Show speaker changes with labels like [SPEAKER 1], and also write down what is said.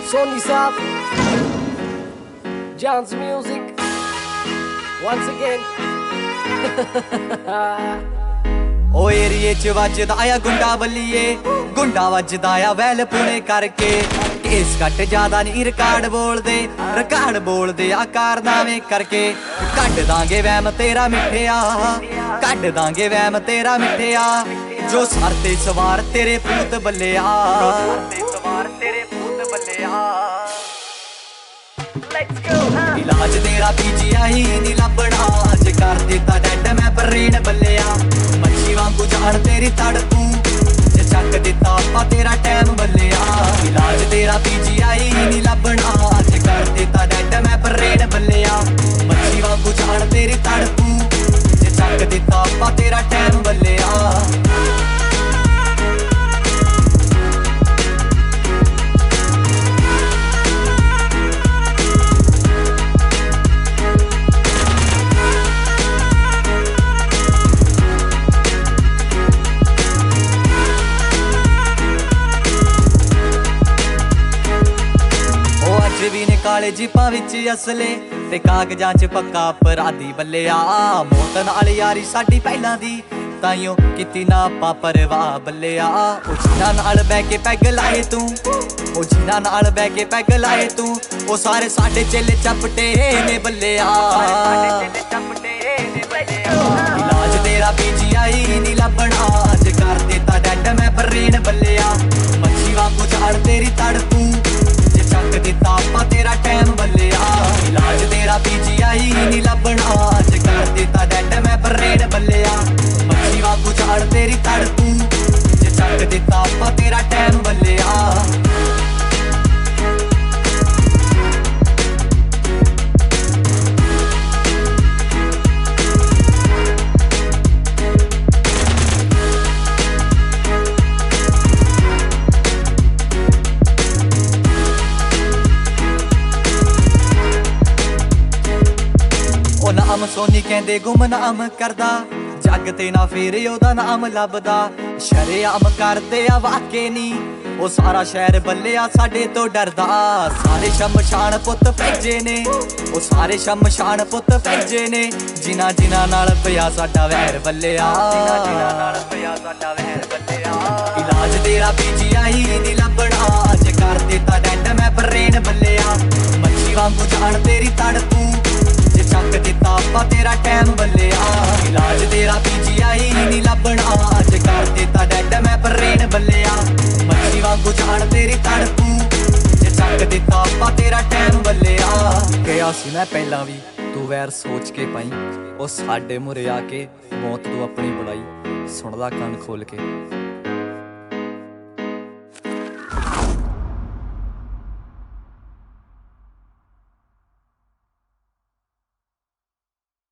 [SPEAKER 1] Sony Saab, John's Music, once again.
[SPEAKER 2] ओ एरिए च वजदा आ गुंडा बल्लिए, गुंडा वजदा आ वैल पुणे करके। केस कट ज्यादा नहीं रिकार्ड बोल दे आ कारनामे करके। कट दांगे वैम तेरा मिठिया, कट दांगे वैम तेरा मिठिया। जो सर ते सवार तेरे पूत बल्लिया, इलाज तेरा पीजीआई नहीं लभना। अज कर दिता डैड मैं बरेन बल्लिया। मच्छी वांगू जान तेरी तड़पू, जे चक दिता आपा तेरा टैम बल्लिया। इलाज तेरा पीजीआई नहीं लभना। अज कर दिता डैड मैं बरेन बल्लिया। मच्छी वांगू जान तेरी तड़पू, जे चक दिता आपा तेरा टैम बल्लिया। भी ने काले जीपां विच असले ते कागजां च पक्का अपराधी बल्लिया। मौत नाल यारी साडी पहलां दी, ताइयों कीती ना आपा परवाह बल्लिया। ओ जिन्हां नाल बैह के पैग लाए तू, ओ जिन्हां नाल बैह के पैग लाए तू, ओ सारे साडे चेले चपटे ने बल्लिया। इलाज तेरा पीजीआई नहीं लभना। अज कर दिता डैड मैं बरेन बल्लिया। मच्छी वांगू जान तेरी तड़पू, चक दिता आपा तेरा टैम बल्लिया। इलाज तेरा पीजीआई नहीं लभना। अज कर दिता डैड मैं बरेन बल्लिया। मच्छी वांगू जान तेरी तड़पू, जे चक दिता आपा तेरा टैम बल्लिया। नाम सोनी कहंदे गुमनाम करदा, जग ते ना फेर ओदा नाम लभदा। शरेआम करदे आ वाके नी, ओ सारा शहर बल्लिया साडे तो डरदा। सारे शमशान पुत भेजे ने, ओ सारे शमशान पुत भेजे ने। जिन्हां जिन्हां नाल पिया साडा वैर बल्लिया। इलाज तेरा पीजीआई नहीं लभना। अज कर दिता डैड मैं बरेन बल्लिया। मच्छी वांगू जान तेरी तड़पू, चक दिता आपा तेरा टैम बल्लिया। इलाज तेरा पीजीआई नहीं लभना। अज कर दिता डैड मैं बरेन बल्लिया। मच्छी वांगू जान तेरी तड़पू, जे चक दिता आपा तेरा टैम बल्लिया। कहा सी मैं पहला भी तू वैर सोच के पाई, ओ साडे मुरे आके मौत तू अपनी बुलाई। सुनदा कान खोल के